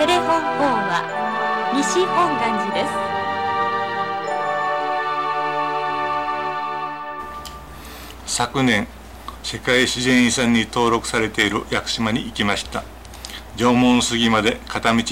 テレフォン法話西本願寺です。 昨年世界自然遺産に登録されている屋久島に行きました。縄文杉まで片道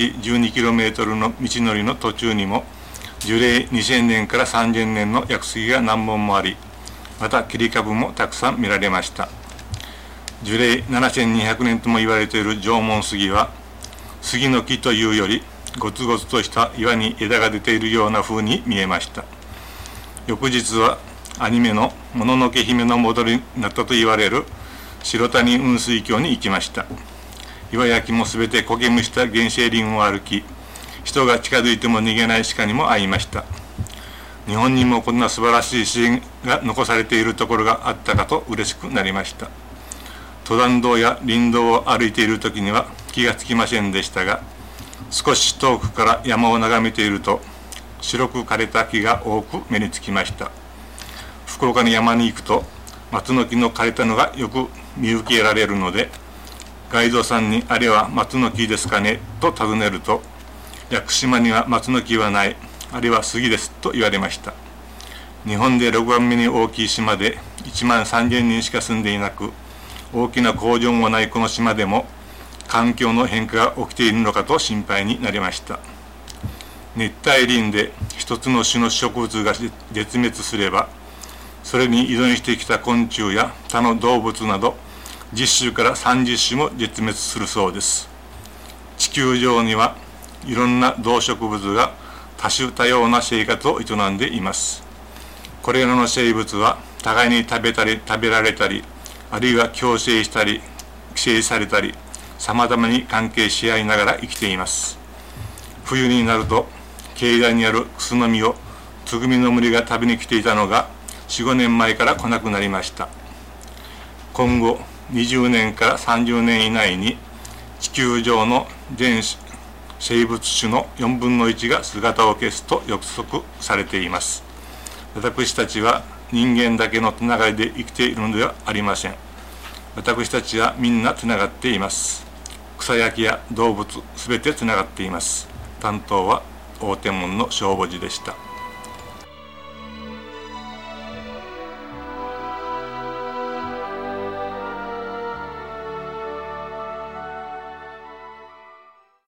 12km の道のりの途中にも樹齢2000年から3000年の屋久杉が何本もあり、また切り株もたくさん見られました。樹齢7200年とも言われている縄文杉は杉の木というよりゴツゴツとした岩に枝が出ているような風に見えました。翌日はアニメのもののけ姫の戻りになったと言われる白谷雲水峡に行きました。岩や木もすべて苔むした原生林を歩き、人が近づいても逃げない鹿にも会いました。日本にもこんな素晴らしい自然が残されているところがあったかと嬉しくなりました。登山道や林道を歩いている時には気がつきませんでしたが、少し遠くから山を眺めていると白く枯れた木が多く目につきました。福岡の山に行くと松の木の枯れたのがよく見受けられるので、ガイドさんにあれは松の木ですかねと尋ねると、屋久島には松の木はない、あれは杉ですと言われました。日本で6番目に大きい島で1万3000人しか住んでいなく、大きな工場もないこの島でも環境の変化が起きているのかと心配になりました。熱帯林で一つの種の植物が絶滅すれば、それに依存してきた昆虫や他の動物など10種から30種も絶滅するそうです。地球上にはいろんな動植物が多種多様な生活を営んでいます。これらの生物は互いに食べたり食べられたり、あるいは共生したり寄生されたり、様々に関係し合いながら生きています。冬になると境内にあるクスの実をツグミの群れが食べに来ていたのが 4,5 年前から来なくなりました。今後20年から30年以内に地球上の全生物種の4分の1が姿を消すと予測されています。私たちは人間だけのつながりで生きているのではありません。私たちはみんなつながっています。草や木や動物すべてつながっています。担当は大手門の正母寺でした。